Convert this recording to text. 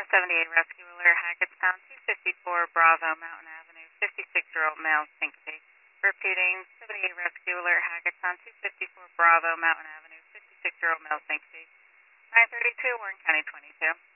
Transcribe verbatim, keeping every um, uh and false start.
ten seventy-eight Rescue Alert, Hackettstown, two fifty-four Bravo, Mountain Avenue, fifty-six-year-old male, syncope. Repeating, seventy-eight Rescue Alert, Hackettstown, two fifty-four Bravo, Mountain Avenue, fifty-six-year-old male, syncope. nine thirty-two, Warren County twenty-two.